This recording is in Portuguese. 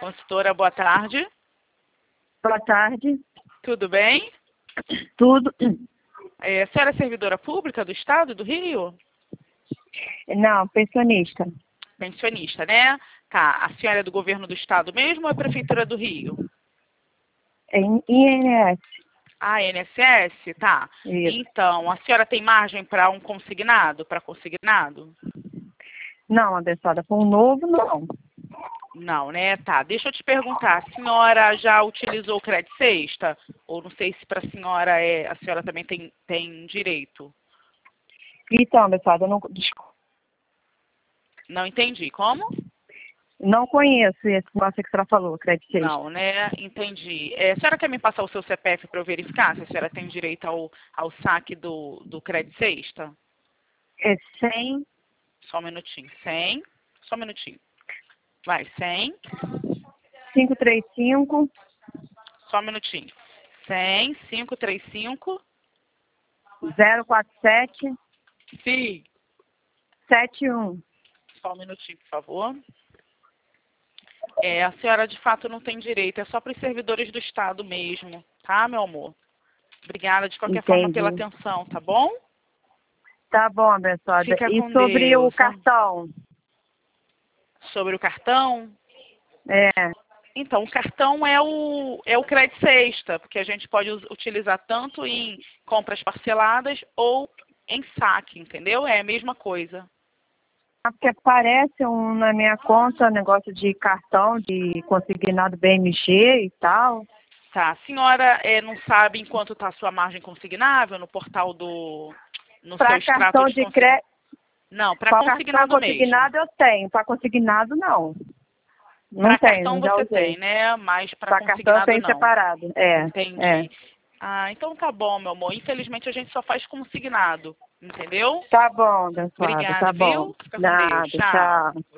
Consultora, boa tarde. Boa tarde. Tudo bem? Tudo. A senhora é servidora pública do Estado do Rio? Não, pensionista. Pensionista, né? Tá. A senhora é do governo do Estado mesmo ou é Prefeitura do Rio? É INS. Ah, INSS? Tá. Isso. Então, a senhora tem margem para um consignado, para consignado? Não, abençoada, com um novo, não. Não, né? Tá. Deixa eu te perguntar, a senhora já utilizou o Crédito Sexta? Ou não sei se para a senhora a senhora também tem direito? Então, abençoada, eu Não entendi. Como? não conheço esse negócio que a senhora falou, crédito sexta. Não, né? Entendi. A senhora quer me passar o seu CPF para eu verificar se a senhora tem direito ao saque do Crédito Sexta? É 100, Só um minutinho. 100. Só um minutinho. Vai, 100. 535, Só um minutinho. 100, 535. 047, Sim. 71. Só um minutinho, por favor. A senhora de fato não tem direito, é só para os servidores do Estado mesmo, tá, meu amor? Obrigada de qualquer forma pela atenção, tá bom? Tá bom, abençoada. Fica E com sobre Deus. o cartão? Sobre o cartão? É. Então, o cartão é o Crédito Sexta, porque a gente pode utilizar tanto em compras parceladas ou em saque, entendeu? É a mesma coisa. Porque aparece na minha conta negócio de cartão, de consignado BMG e tal. Tá, a senhora não sabe em quanto está a sua margem consignável no portal no seu Para extrato cartão de de crédito. Não, para Para consignado cartão mesmo. consignado eu tenho, para consignado não. Não Para tenho, cartão já você usei. tem, né? Mas para Para cartão eu consignado tenho não. separado. É. Entendi. Ah, então tá bom, meu amor. Infelizmente a gente só faz consignado, entendeu? Tá bom, abençoada, Obrigada, tá bom. viu? Fica com Nada, Deus. Tchau. tchau.